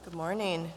Good morning.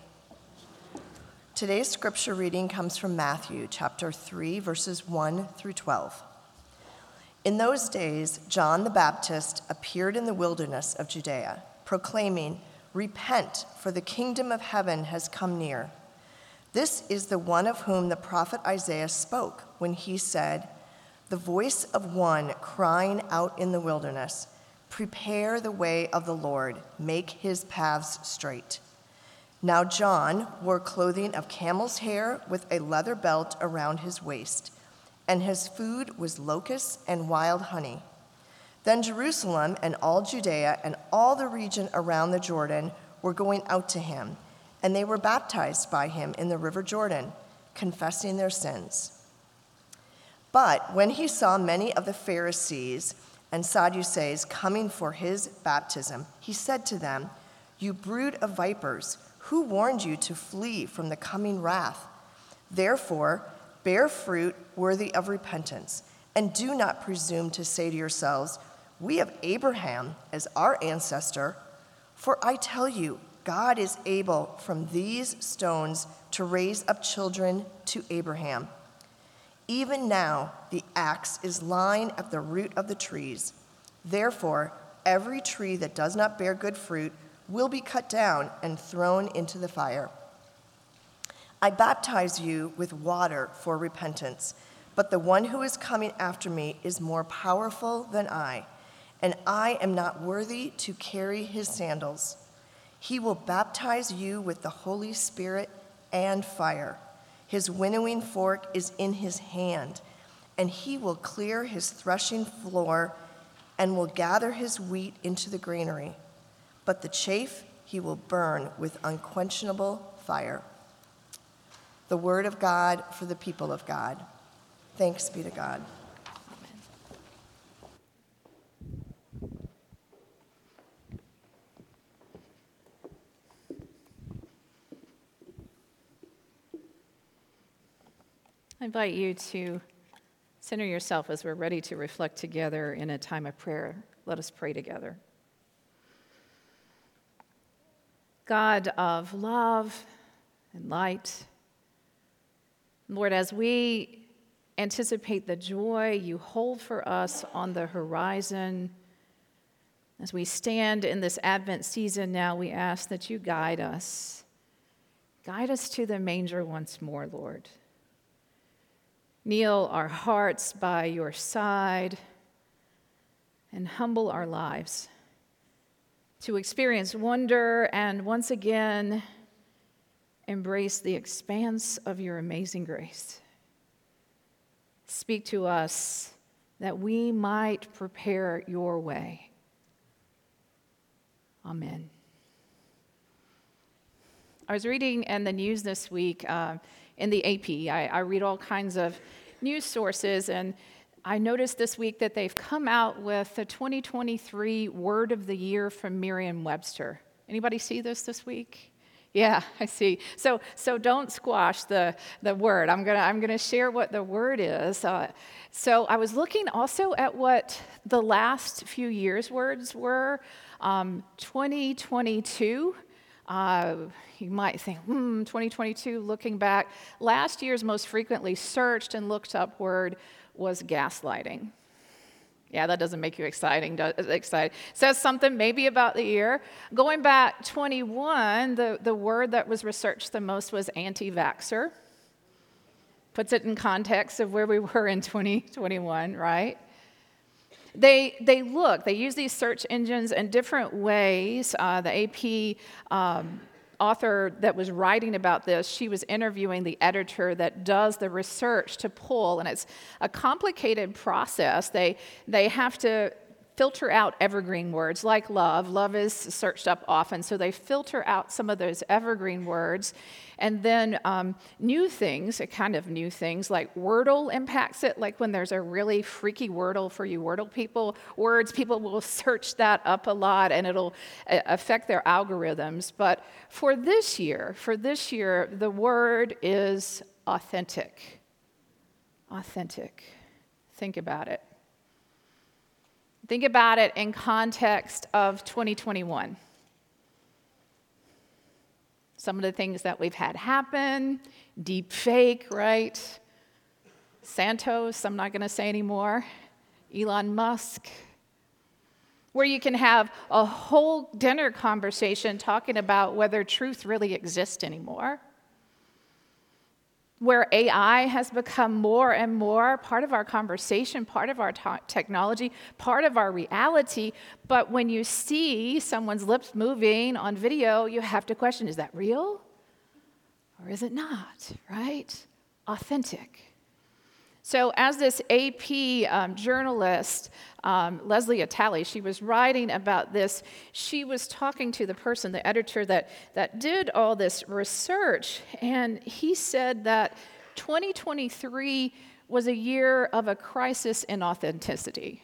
Today's scripture reading comes from Matthew chapter 3, verses 1 through 12. In those days, John the Baptist appeared in the wilderness of Judea, proclaiming, "Repent, for the kingdom of heaven has come near." This is the one of whom the prophet Isaiah spoke when he said, "The voice of one crying out in the wilderness, prepare the way of the Lord, make his paths straight." Now John wore clothing of camel's hair with a leather belt around his waist, and his food was locusts and wild honey. Then Jerusalem and all Judea and all the region around the Jordan were going out to him, and they were baptized by him in the river Jordan, confessing their sins. But when he saw many of the Pharisees and Sadducees coming for his baptism, he said to them, "You brood of vipers, who warned you to flee from the coming wrath? Therefore, bear fruit worthy of repentance, and do not presume to say to yourselves, 'We have Abraham as our ancestor.' For I tell you, God is able from these stones to raise up children to Abraham. Even now, the axe is lying at the root of the trees. Therefore, every tree that does not bear good fruit will be cut down and thrown into the fire. I baptize you with water for repentance, but the one who is coming after me is more powerful than I, and I am not worthy to carry his sandals. He will baptize you with the Holy Spirit and fire. His winnowing fork is in his hand, and he will clear his threshing floor and will gather his wheat into the granary. But the chaff he will burn with unquenchable fire." The word of God for the people of God. Thanks be to God. I invite you to center yourself as we're ready to reflect together in a time of prayer. Let us pray together. God of love and light, Lord, as we anticipate the joy you hold for us on the horizon, as we stand in this Advent season now, we ask that you guide us. Guide us to the manger once more, Lord. Kneel our hearts by your side and humble our lives to experience wonder and once again embrace the expanse of your amazing grace. Speak to us that we might prepare your way. Amen. I was reading in the news this week in the AP. I read all kinds of news sources, and I noticed this week that they've come out with the 2023 Word of the Year from Merriam-Webster. Anybody see this week? Yeah, I see. So don't squash the word. I'm gonna share what the word is. So I was looking also at what the last few years' words were. 2022. You might think, 2022, looking back. Last year's most frequently searched and looked up word was gaslighting. Yeah, that doesn't make you excited. Says something maybe about the year. Going back 21, the word that was researched the most was anti-vaxxer. Puts it in context of where we were in 2021, right? They use these search engines in different ways. The AP author that was writing about this, she was interviewing the editor that does the research to pull, and it's a complicated process. They have to filter out evergreen words like love. Love is searched up often, so they filter out some of those evergreen words. And then new things like Wordle impacts it, like when there's a really freaky Wordle for you Wordle people, people will search that up a lot and it'll affect their algorithms. But for this year, the word is authentic. Authentic. Think about it. Think about it in context of 2021. Some of the things that we've had happen, deep fake, right? Santos, I'm not going to say anymore. Elon Musk. Where you can have a whole dinner conversation talking about whether truth really exists anymore. Where AI has become more and more part of our conversation, part of our technology, part of our reality. But when you see someone's lips moving on video, you have to question, is that real or is it not, right? Authentic. So as this AP journalist, Leslie Attali, she was writing about this, she was talking to the person, the editor that did all this research, and he said that 2023 was a year of a crisis in authenticity.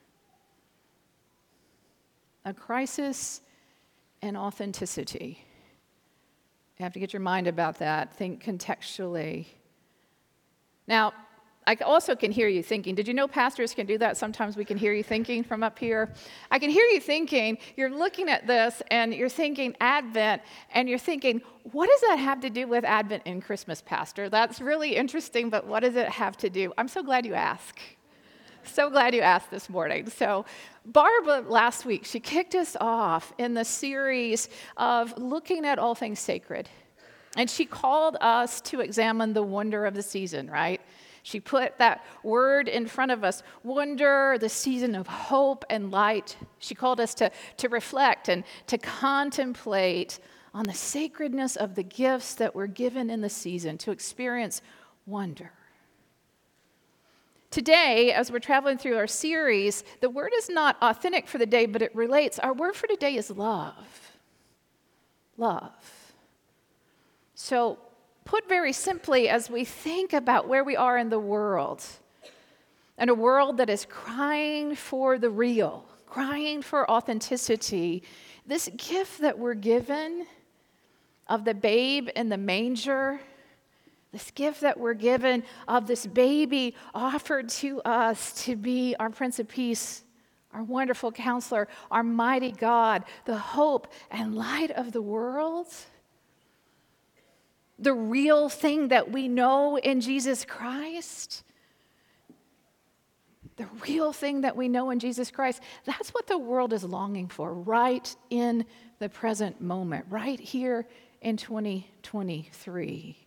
A crisis in authenticity. You have to get your mind about that. Think contextually. Now, I also can hear you thinking, did you know pastors can do that? Sometimes we can hear you thinking from up here. I can hear you thinking, you're looking at this and you're thinking Advent, and you're thinking, what does that have to do with Advent and Christmas, Pastor? That's really interesting, but what does it have to do? I'm so glad you asked. So glad you asked this morning. So Barbara, last week, she kicked us off in the series of looking at all things sacred. And she called us to examine the wonder of the season, right? She put that word in front of us, wonder, the season of hope and light. She called us to reflect and to contemplate on the sacredness of the gifts that were given in the season, to experience wonder. Today, as we're traveling through our series, the word is not authentic for the day, but it relates. Our word for today is love. Love. So, put very simply, as we think about where we are in the world, and a world that is crying for the real, crying for authenticity, this gift that we're given of the babe in the manger, this gift that we're given of this baby offered to us to be our Prince of Peace, our wonderful counselor, our mighty God, the hope and light of the world, the real thing that we know in Jesus Christ, the real thing that we know in Jesus Christ, that's what the world is longing for right in the present moment, right here in 2023.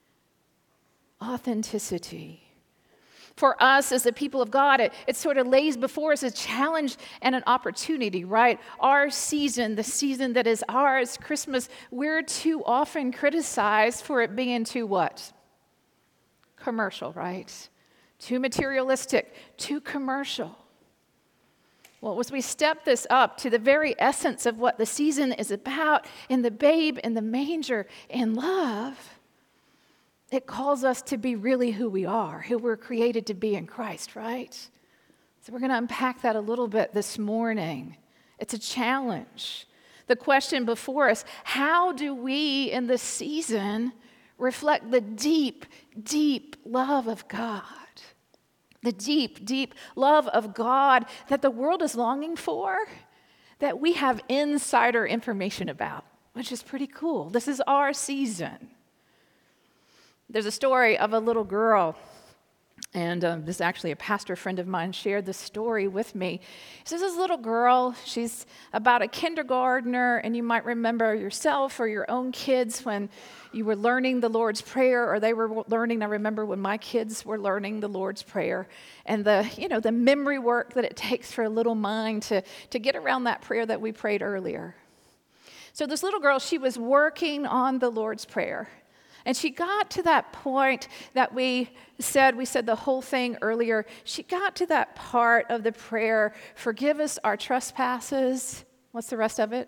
Authenticity. For us as the people of God, it sort of lays before us a challenge and an opportunity, right? Our season, the season that is ours, Christmas, we're too often criticized for it being too what? Commercial, right? Too materialistic, too commercial. Well, as we step this up to the very essence of what the season is about, in the babe, in the manger, in love, it calls us to be really who we are, who we're created to be in Christ, right? So we're going to unpack that a little bit this morning. It's a challenge. The question before us, how do we in this season reflect the deep, deep love of God? The deep, deep love of God that the world is longing for, that we have insider information about, which is pretty cool. This is our season. There's a story of a little girl, and this actually a pastor friend of mine shared this story with me. He says this little girl, she's about a kindergartner, and you might remember yourself or your own kids when you were learning the Lord's Prayer, or they were learning. I remember when my kids were learning the Lord's Prayer, and the memory work that it takes for a little mind to get around that prayer that we prayed earlier. So this little girl, she was working on the Lord's Prayer. And she got to that point that we said the whole thing earlier. She got to that part of the prayer, forgive us our trespasses. What's the rest of it?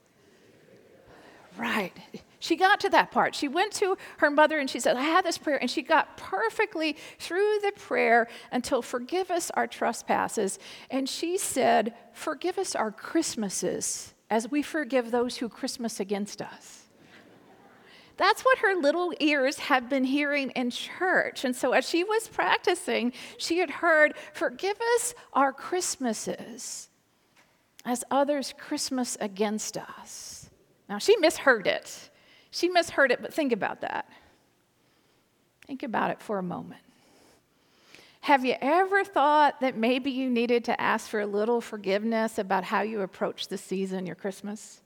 Right. She got to that part. She went to her mother and she said, I had this prayer. And she got perfectly through the prayer until forgive us our trespasses. And she said, forgive us our Christmases as we forgive those who Christmas against us. That's what her little ears had been hearing in church. And so as she was practicing, she had heard, forgive us our Christmases as others Christmas against us. Now, she misheard it. She misheard it, but think about that. Think about it for a moment. Have you ever thought that maybe you needed to ask for a little forgiveness about how you approach the season, your Christmas?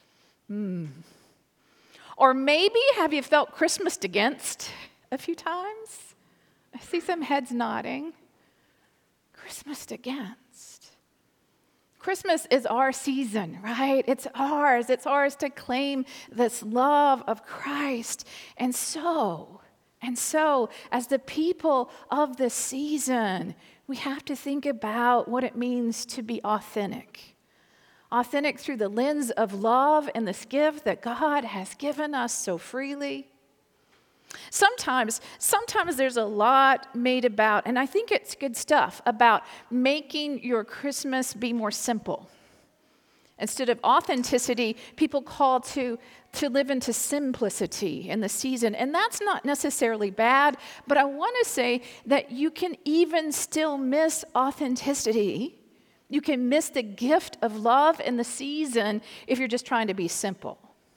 Or maybe have you felt Christmased against a few times? I see some heads nodding. Christmased against. Christmas is our season, right? It's ours. It's ours to claim this love of Christ. And so, as the people of this season, we have to think about what it means to be authentic. Authentic through the lens of love and this gift that God has given us so freely. Sometimes there's a lot made about, and I think it's good stuff, about making your Christmas be more simple. Instead of authenticity, people call to live into simplicity in the season. And that's not necessarily bad, but I want to say that you can even still miss authenticity. You can miss the gift of love in the season if you're just trying to be simple.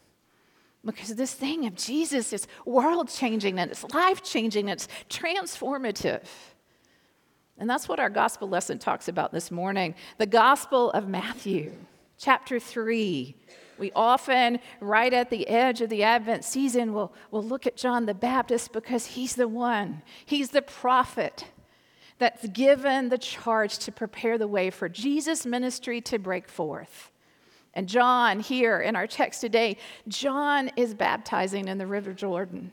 Because this thing of Jesus is world-changing, and it's life-changing, and it's transformative. And that's what our gospel lesson talks about this morning. The Gospel of Matthew, chapter 3. We often, right at the edge of the Advent season, we'll look at John the Baptist because he's the one. He's the prophet that's given the charge to prepare the way for Jesus' ministry to break forth. And John, here in our text today, John is baptizing in the River Jordan.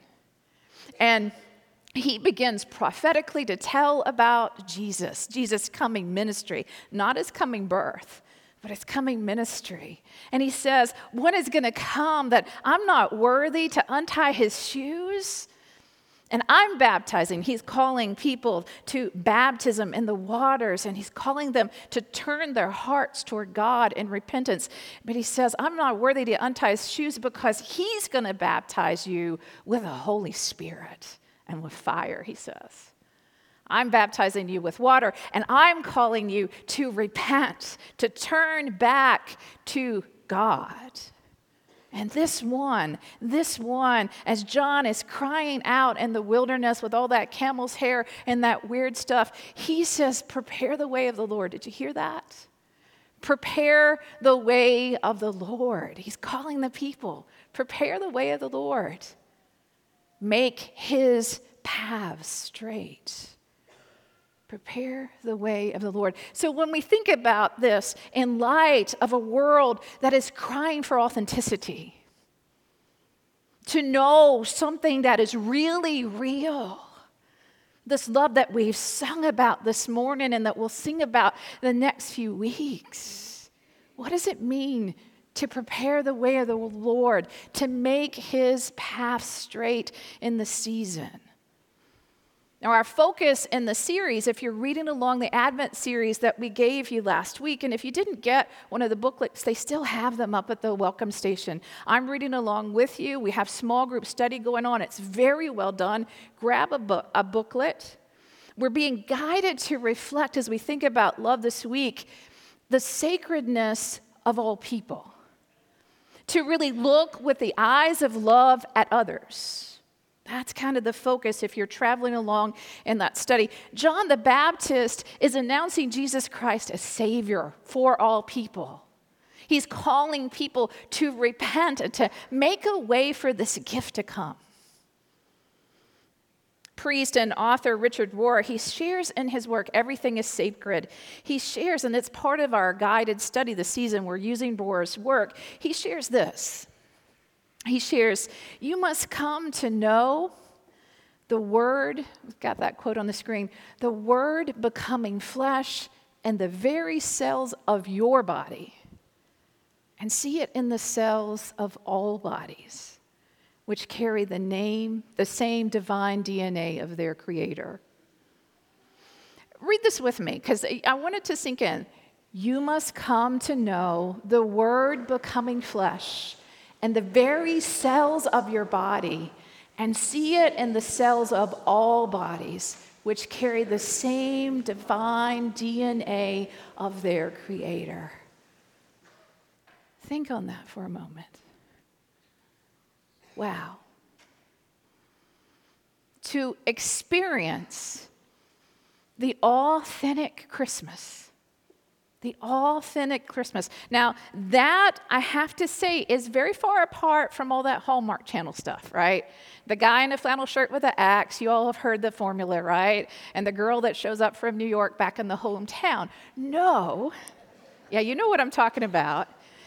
And he begins prophetically to tell about Jesus' coming ministry, not his coming birth, but his coming ministry. And he says, when is going to come that I'm not worthy to untie his shoes? And I'm baptizing. He's calling people to baptism in the waters, and he's calling them to turn their hearts toward God in repentance. But he says, I'm not worthy to untie his shoes because he's going to baptize you with the Holy Spirit and with fire, he says. I'm baptizing you with water, and I'm calling you to repent, to turn back to God. And this one, as John is crying out in the wilderness with all that camel's hair and that weird stuff, he says, prepare the way of the Lord. Did you hear that? Prepare the way of the Lord. He's calling the people, prepare the way of the Lord. Make his paths straight. Prepare the way of the Lord. So when we think about this in light of a world that is crying for authenticity, to know something that is really real, this love that we've sung about this morning and that we'll sing about the next few weeks, what does it mean to prepare the way of the Lord, to make his path straight in the season? Now, our focus in the series, if you're reading along the Advent series that we gave you last week, and if you didn't get one of the booklets, they still have them up at the welcome station. I'm reading along with you. We have small group study going on. It's very well done. Grab a booklet. We're being guided to reflect as we think about love this week, the sacredness of all people. To really look with the eyes of love at others. That's kind of the focus if you're traveling along in that study. John the Baptist is announcing Jesus Christ as Savior for all people. He's calling people to repent and to make a way for this gift to come. Priest and author Richard Rohr, he shares in his work, Everything is Sacred. He shares, and it's part of our guided study this season, we're using Rohr's work. He shares this. He shares, you must come to know the Word, we've got that quote on the screen, the Word becoming flesh in the very cells of your body, and see it in the cells of all bodies, which carry the same divine DNA of their Creator. Read this with me, because I want it to sink in. You must come to know the Word becoming flesh and the very cells of your body, and see it in the cells of all bodies, which carry the same divine DNA of their Creator. Think on that for a moment. Wow. To experience the authentic Christmas. The authentic Christmas. Now, that, I have to say, is very far apart from all that Hallmark Channel stuff, right? The guy in a flannel shirt with an axe, you all have heard the formula, right? And the girl that shows up from New York back in the hometown. No. Yeah, you know what I'm talking about.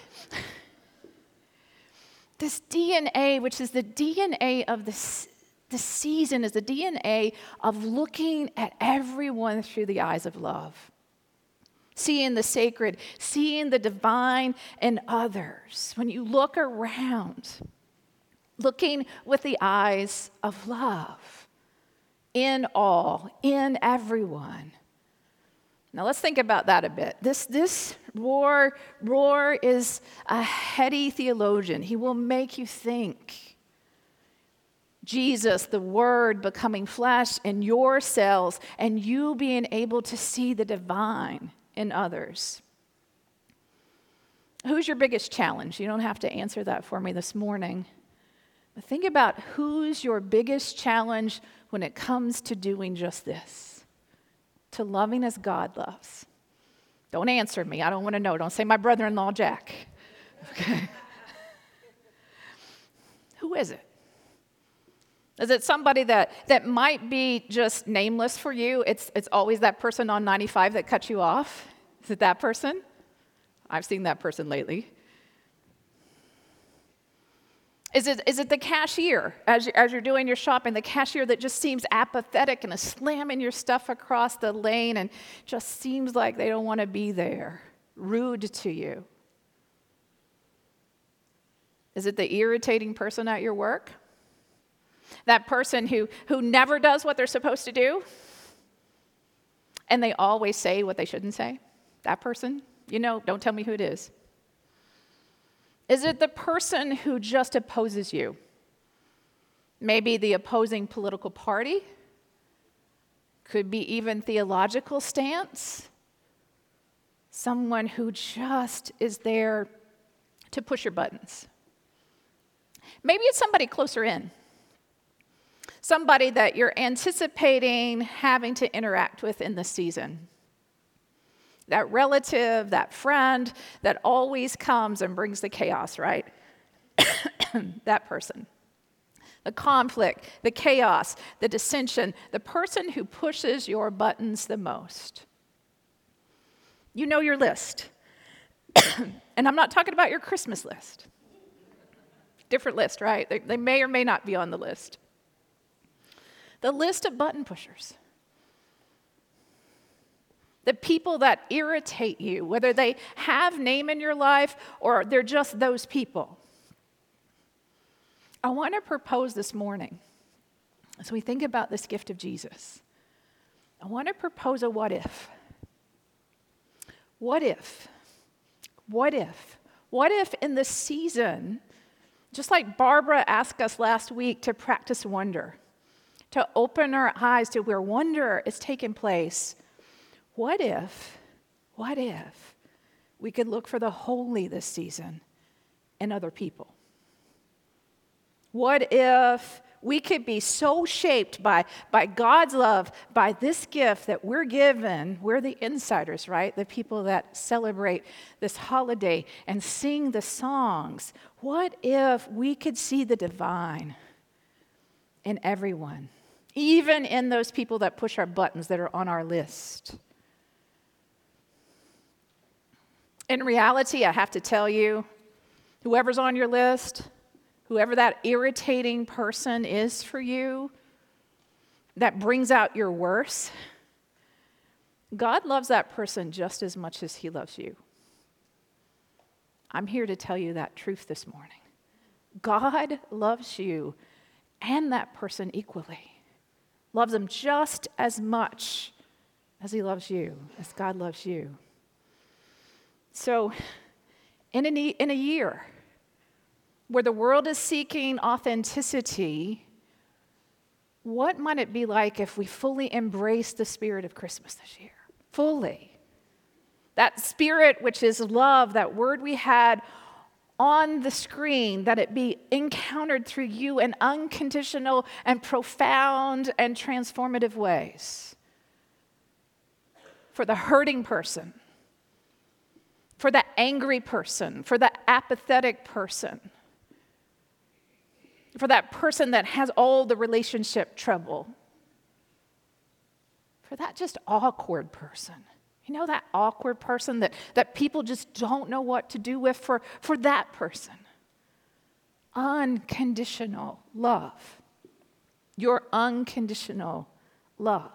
This DNA, which is the DNA of the season, is the DNA of looking at everyone through the eyes of love. Seeing the sacred, seeing the divine in others. When you look around, looking with the eyes of love in all, in everyone. Now let's think about that a bit. This Rohr is a heady theologian. He will make you think. Jesus, the Word, becoming flesh in your cells, and you being able to see the divine in others. Who's your biggest challenge? You don't have to answer that for me this morning. But think about who's your biggest challenge when it comes to doing just this, to loving as God loves. Don't answer me. I don't want to know. Don't say my brother-in-law, Jack. Okay. Who is it? Is it somebody that might be just nameless for you? It's always that person on 95 that cut you off? Is it that person? I've seen that person lately. Is it the cashier as you're doing your shopping, the cashier that just seems apathetic and is slamming your stuff across the lane and just seems like they don't want to be there, rude to you? Is it the irritating person at your work? That person who never does what they're supposed to do, and they always say what they shouldn't say? That person? You know, don't tell me who it is. Is it the person who just opposes you? Maybe the opposing political party? Could be even theological stance? Someone who just is there to push your buttons. Maybe it's somebody closer in. Somebody that you're anticipating having to interact with in this season. That relative, that friend that always comes and brings the chaos, right? That person. The conflict, the chaos, the dissension, the person who pushes your buttons the most. You know your list. And I'm not talking about your Christmas list. Different list, right? They may or may not be on the list. The list of button pushers. The people that irritate you, whether they have name in your life or they're just those people. I want to propose this morning, as we think about this gift of Jesus, I want to propose a what if. What if? What if? What if in this season, just like Barbara asked us last week to practice wonder, to open our eyes to where wonder is taking place, what if we could look for the holy this season in other people? What if we could be so shaped by God's love, by this gift that we're given, we're the insiders, right? The people that celebrate this holiday and sing the songs. What if we could see the divine in everyone, even in those people that push our buttons that are on our list? In reality, I have to tell you, whoever's on your list, whoever that irritating person is for you, that brings out your worst, God loves that person just as much as he loves you. I'm here to tell you that truth this morning. God loves you and that person equally. Loves them just as much as he loves you, as God loves you. So, in a year where the world is seeking authenticity, what might it be like if we fully embrace the spirit of Christmas this year? Fully. That spirit which is love, that word we had on the screen, that it be encountered through you in unconditional and profound and transformative ways. For the hurting person, for the angry person, for the apathetic person, for that person that has all the relationship trouble, for that just awkward person. You know, that awkward person that people just don't know what to do with, for that person. Unconditional love. Your unconditional love.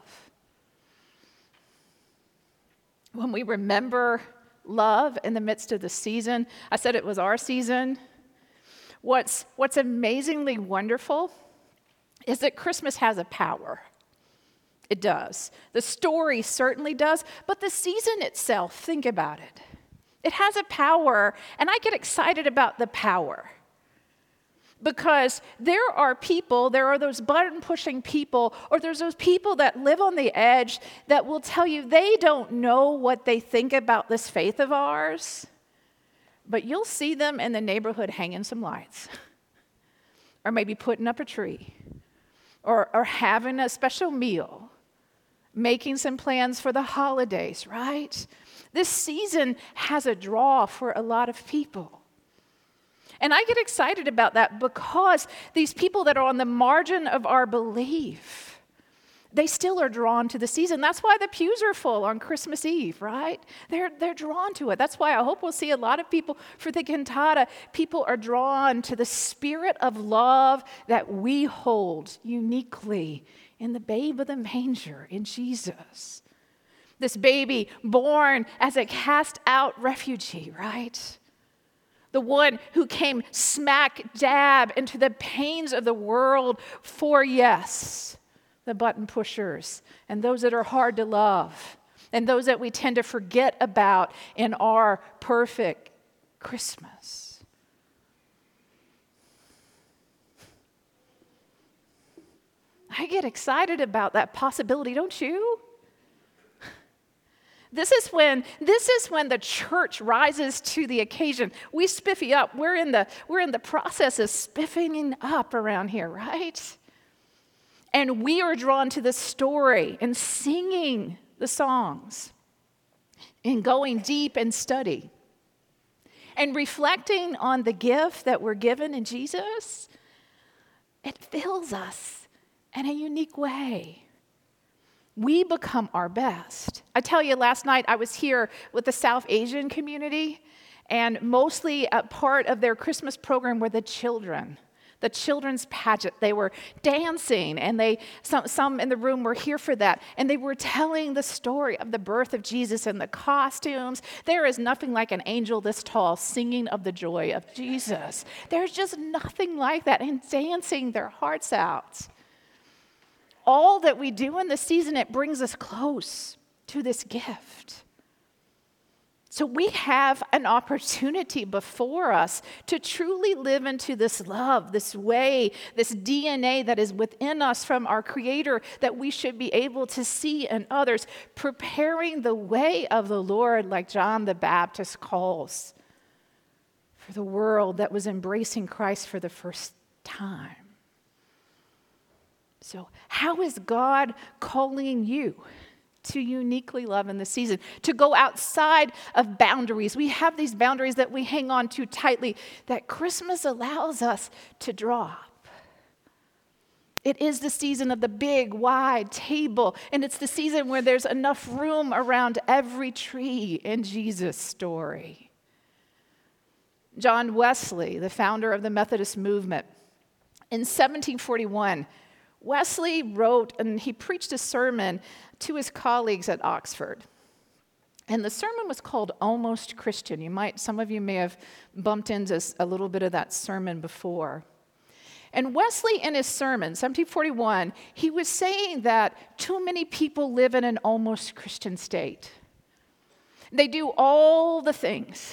When we remember love in the midst of the season, I said it was our season. What's amazingly wonderful is that Christmas has a power. It does. The story certainly does, but the season itself, think about it. It has a power, and I get excited about the power. Because there are those button-pushing people, or there's those people that live on the edge that will tell you they don't know what they think about this faith of ours, but you'll see them in the neighborhood hanging some lights, or maybe putting up a tree, or having a special meal, making some plans for the holidays, right? This season has a draw for a lot of people. And I get excited about that because these people that are on the margin of our belief, they still are drawn to the season. That's why the pews are full on Christmas Eve, right? They're drawn to it. That's why I hope we'll see a lot of people for the cantata. People are drawn to the spirit of love that we hold uniquely in the babe of the manger, in Jesus. This baby born as a cast-out refugee, right? The one who came smack dab into the pains of the world for, yes, the button pushers and those that are hard to love and those that we tend to forget about in our perfect Christmas. I get excited about that possibility, don't you? This is when the church rises to the occasion. We spiffy up. We're in the process of spiffing up around here, right? And we are drawn to the story and singing the songs and going deep in study and reflecting on the gift that we're given in Jesus. It fills us in a unique way. We become our best. I tell you, last night I was here with the South Asian community, and mostly a part of their Christmas program were the children's pageant. They were dancing, and some in the room were here for that, and they were telling the story of the birth of Jesus and the costumes. There is nothing like an angel this tall singing of the joy of Jesus. There's just nothing like that, and dancing their hearts out. All that we do in the season, it brings us close to this gift. So we have an opportunity before us to truly live into this love, this way, this DNA that is within us from our Creator that we should be able to see in others, preparing the way of the Lord like John the Baptist calls for the world that was embracing Christ for the first time. So how is God calling you to uniquely love in the season, to go outside of boundaries? We have these boundaries that we hang on to tightly that Christmas allows us to drop. It is the season of the big, wide table, and it's the season where there's enough room around every tree in Jesus' story. John Wesley, the founder of the Methodist movement, in 1741, Wesley wrote and he preached a sermon to his colleagues at Oxford. And the sermon was called Almost Christian. Some of you may have bumped into a little bit of that sermon before. And Wesley, in his sermon, 1741, he was saying that too many people live in an almost Christian state. They do all the things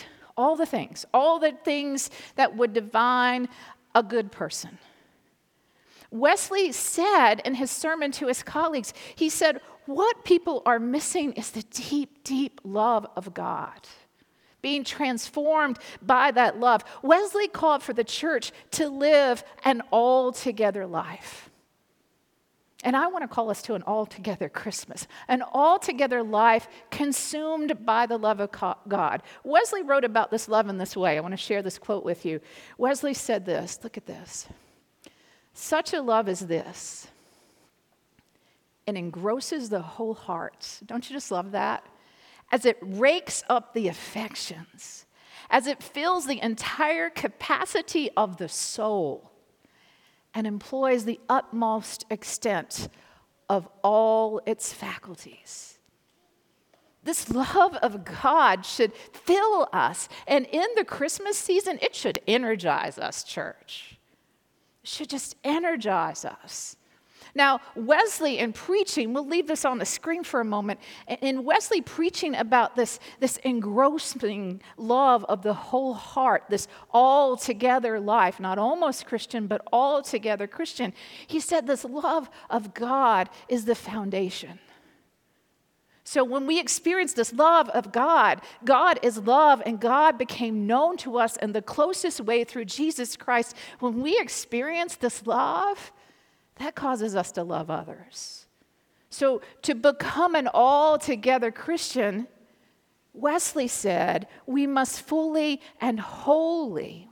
that would define a good person. Wesley said in his sermon to his colleagues, he said, what people are missing is the deep, deep love of God being transformed by that love. Wesley called for the church to live an all-together life. And I want to call us to an all-together Christmas, an all-together life consumed by the love of God. Wesley wrote about this love in this way. I want to share this quote with you. Wesley said this, look at this. Such a love as this, it engrosses the whole heart. Don't you just love that? As it rakes up the affections, as it fills the entire capacity of the soul, and employs the utmost extent of all its faculties. This love of God should fill us, and in the Christmas season, it should energize us, church. It should just energize us. Now, Wesley in preaching, we'll leave this on the screen for a moment, in Wesley preaching about this engrossing love of the whole heart, this all-together life, not almost Christian, but all-together Christian, he said this love of God is the foundation. So when we experience this love of God, God is love, and God became known to us in the closest way through Jesus Christ. When we experience this love, that causes us to love others. So to become an all-together Christian, Wesley said, we must fully and wholly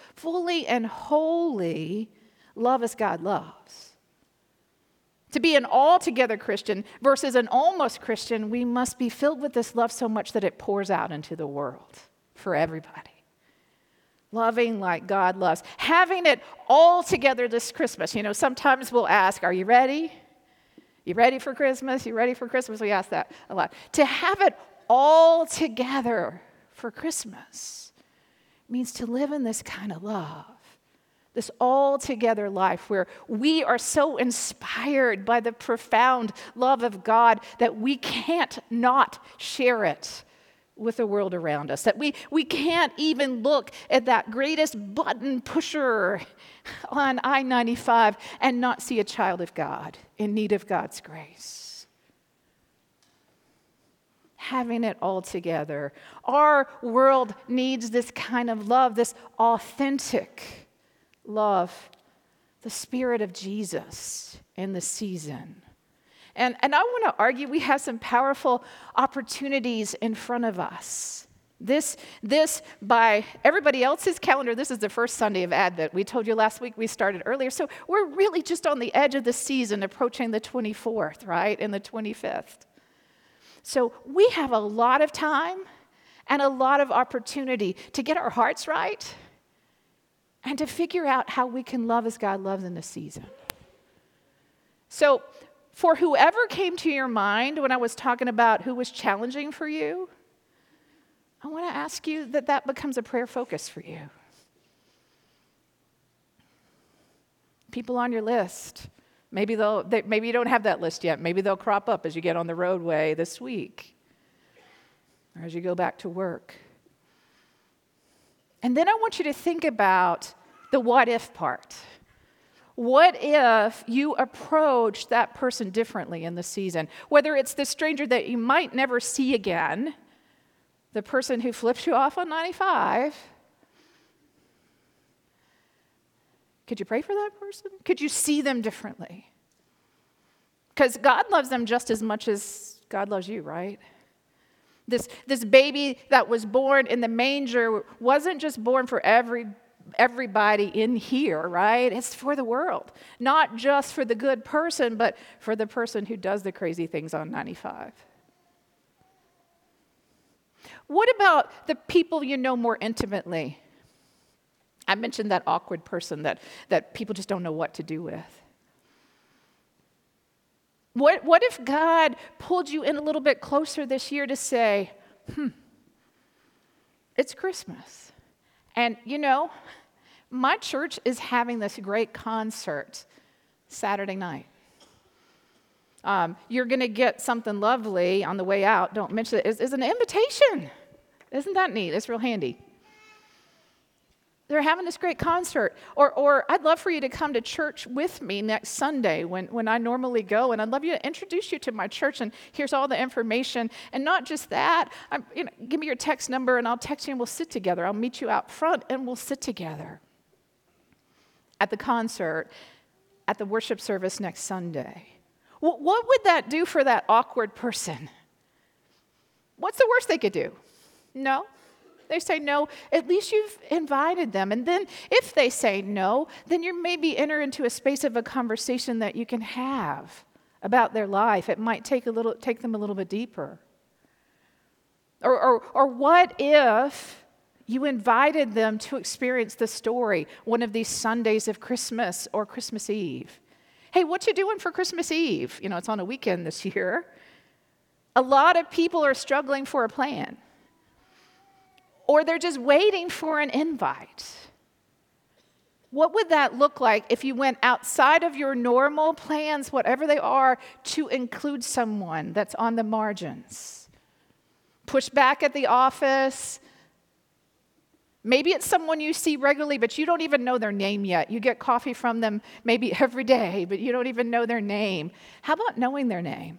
love as God loves. To be an all-together Christian versus an almost Christian, we must be filled with this love so much that it pours out into the world for everybody. Loving like God loves. Having it all together this Christmas. You know, sometimes we'll ask, are you ready? You ready for Christmas? You ready for Christmas? We ask that a lot. To have it all together for Christmas means to live in this kind of love. This all-together life where we are so inspired by the profound love of God that we can't not share it with the world around us, that we can't even look at that greatest button pusher on I-95 and not see a child of God in need of God's grace. Having it all together. Our world needs this kind of love, this authentic love, the Spirit of Jesus in the season. And I want to argue we have some powerful opportunities in front of us. This, by everybody else's calendar, this is the first Sunday of Advent. We told you last week we started earlier. So we're really just on the edge of the season, approaching the 24th, right, and the 25th. So we have a lot of time and a lot of opportunity to get our hearts right and to figure out how we can love as God loves in this season. So for whoever came to your mind when I was talking about who was challenging for you, I want to ask you that becomes a prayer focus for you. People on your list, maybe you don't have that list yet. Maybe they'll crop up as you get on the roadway this week or as you go back to work. And then I want you to think about the what if part. What if you approach that person differently in the season? Whether it's the stranger that you might never see again, the person who flips you off on 95. Could you pray for that person? Could you see them differently? Because God loves them just as much as God loves you, right? This baby that was born in the manger wasn't just born for everybody in here, right? It's for the world. Not just for the good person, but for the person who does the crazy things on 95. What about the people you know more intimately? I mentioned that awkward person that people just don't know what to do with. What if God pulled you in a little bit closer this year to say, it's Christmas. And my church is having this great concert Saturday night. You're going to get something lovely on the way out. Don't mention it. It's an invitation. Isn't that neat? It's real handy. They're having this great concert. Or I'd love for you to come to church with me next Sunday when I normally go, and I'd love you to introduce you to my church, and here's all the information. And not just that, give me your text number, and I'll text you, and we'll sit together. I'll meet you out front, and we'll sit together at the concert, at the worship service next Sunday. What would that do for that awkward person? What's the worst they could do? No. They say no, at least you've invited them. And then if they say no, then you maybe enter into a space of a conversation that you can have about their life. It might take them a little bit deeper. Or what if you invited them to experience the story one of these Sundays of Christmas or Christmas Eve? Hey, what you doing for Christmas Eve? It's on a weekend this year. A lot of people are struggling for a plan. Or they're just waiting for an invite. What would that look like if you went outside of your normal plans, whatever they are, to include someone that's on the margins? Push back at the office. Maybe it's someone you see regularly, but you don't even know their name yet. You get coffee from them maybe every day, but you don't even know their name. How about knowing their name?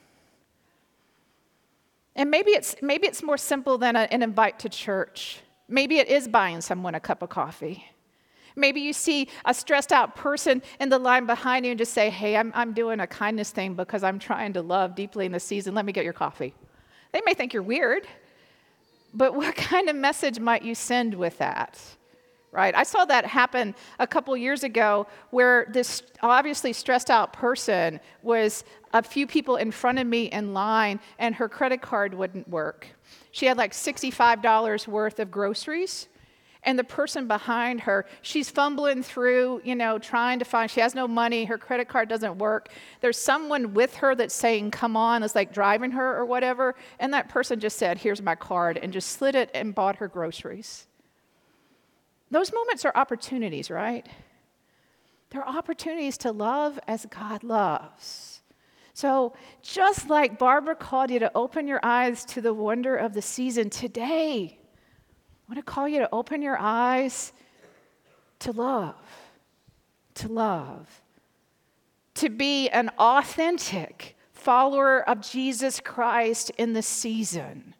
And maybe it's more simple than an invite to church. Maybe it is buying someone a cup of coffee. Maybe you see a stressed out person in the line behind you and just say, hey, I'm doing a kindness thing because I'm trying to love deeply in this season. Let me get your coffee. They may think you're weird, but what kind of message might you send with that? Right? I saw that happen a couple years ago where this obviously stressed out person was a few people in front of me in line, and her credit card wouldn't work. She had like $65 worth of groceries, and the person behind her, she's fumbling through, trying to find, she has no money, her credit card doesn't work. There's someone with her that's saying, come on, it's like driving her or whatever, and that person just said, here's my card, and just slid it and bought her groceries. Those moments are opportunities, right? They're opportunities to love as God loves. So just like Barbara called you to open your eyes to the wonder of the season, today, I want to call you to open your eyes to love, to be an authentic follower of Jesus Christ in the season.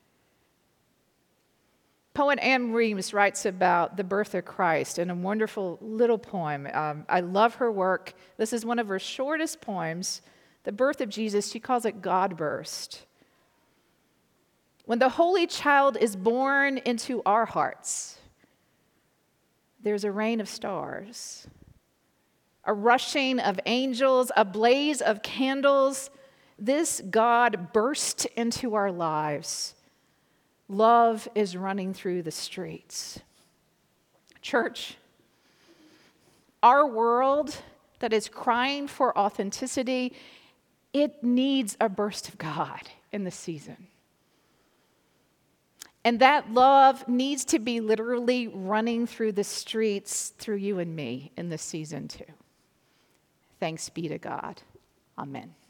Poet Anne Reeves writes about the birth of Christ in a wonderful little poem. I love her work. This is one of her shortest poems, The Birth of Jesus. She calls it Godburst. When the Holy Child is born into our hearts, there's a rain of stars, a rushing of angels, a blaze of candles. This God burst into our lives. Love is running through the streets. Church, our world that is crying for authenticity, it needs a burst of God in this season. And that love needs to be literally running through the streets through you and me in this season too. Thanks be to God. Amen.